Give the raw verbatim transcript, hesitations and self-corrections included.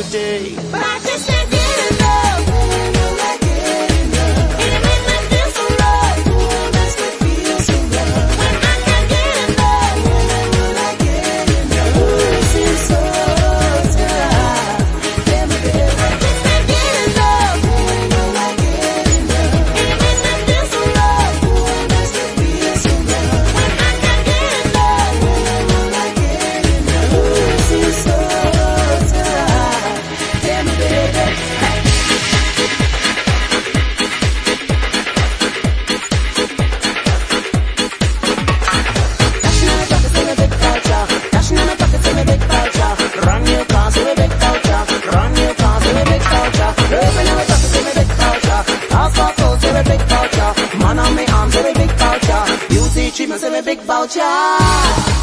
day. But I just can't get enough. I get enough. And it makes me feel so right. It makes me feel so right. When I can't get enough. When I get enough. Ooh, it seems so tight. Damn it, baby. I just can't get enough. I get enough. And it makes me feel so right. It makes me feel so right. When I can't get enough. When I get enough. Ooh, it seems so tight. Damn it, baby. Dashing on the pockets in a big culture. Dashing on the pockets in a big culture. Run your cars with a big culture. Run your cars with a big culture. Open our pockets in a big culture. Half our clothes with a big culture. Man on my arms with a big culture. Beauty treatments with a big voucher.